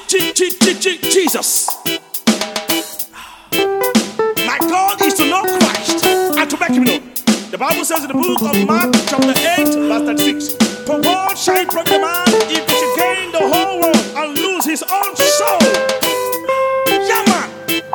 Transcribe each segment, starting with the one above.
Jesus. My God is to know Christ and to make him known. The Bible says in the book of Mark chapter 8 verse 36, for what shall it profit a man if he should gain the whole world and lose his own soul? Yeah, man.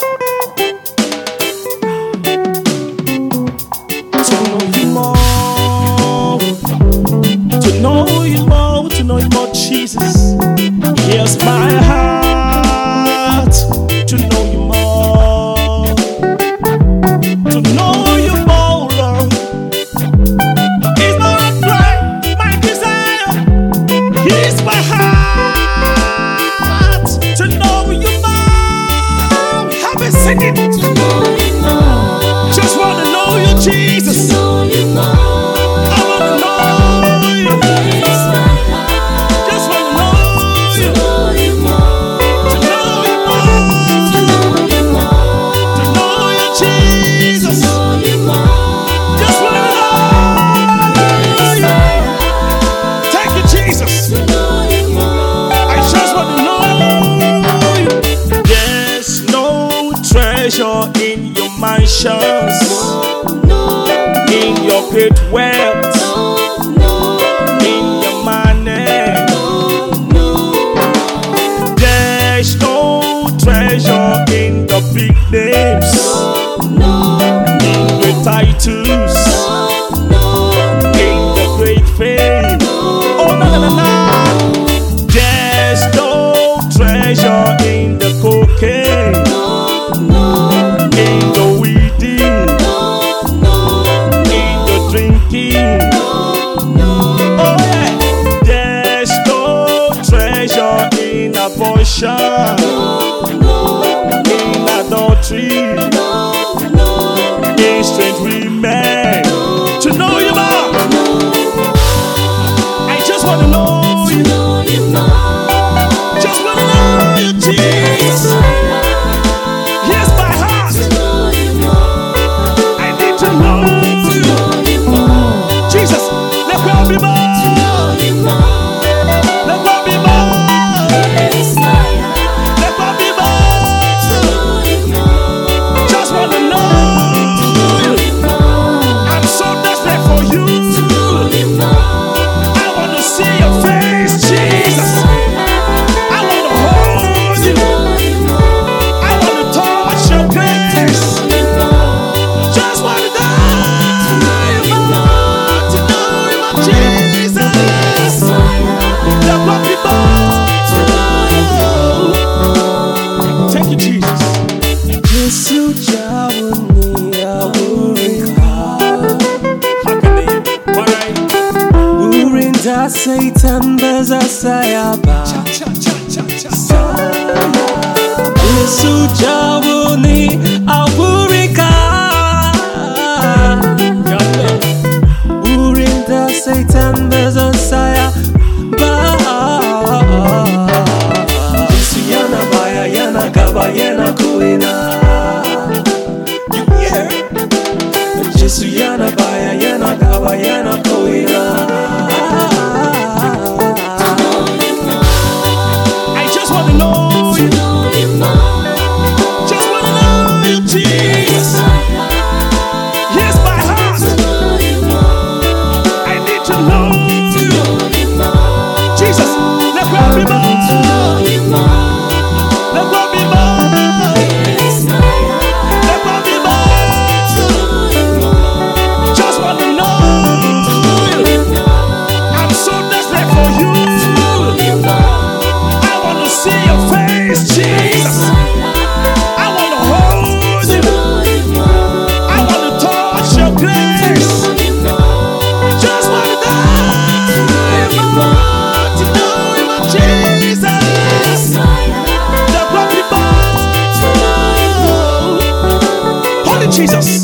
To know you more, to know you more, to know you more, Jesus. Here's my heart to know you more, to know you more, Lord. It's my prayer, my desire. Here's my heart to know you more. Have a second. To know you more. Just want to know you, Jesus. To know you more. I want to know you. Here's my heart. Just want to know you. To know you more. To know you more. To know you more. To know you, Jesus. To know you more. Just want to know you. Thank you, Jesus. To know you more. I just want to know you. There's no treasure in your mansions, in your great wealth, in your money. There's no treasure in the big names, in great titles, in the great fame. Oh, no, no, no, no. There's no treasure in the cocaine, in the weeding, in the drinking. Oh, yeah. There's no treasure in abortion, in adultery, in strange women. To know you more, I just want to know you. Just want to know you, Jesus. Here's my heart. I need to know you. Jesus, let me be more. Let me be more. Let me be more. Just want to know you. I'm so desperate for you. I want to see your face, Jesus. I want to hold you. I want to touch your grace. Just want to know you more, to know you more, Jesus. Let me be more. Thank you, Jesus. Yesu jawani awurika Urinda Satan beza sayaba Yesu jawani awurika Urinda Satan beza sayaba Yesu yana baya yana gaba yana kuina Yesu yana baya yana gaba yana koina. I just want to know you. Just want to know you, Jesus. Here's my heart. I need to know you. Jesus, let me be more. Let me be more. Let me be more. Just want to know you. I'm so desperate for you. I want to see your face, Jesus. I want to hold you. I want to touch your grace. Just want to know you more, to know you more, Jesus. The blood be more. Holy Jesus.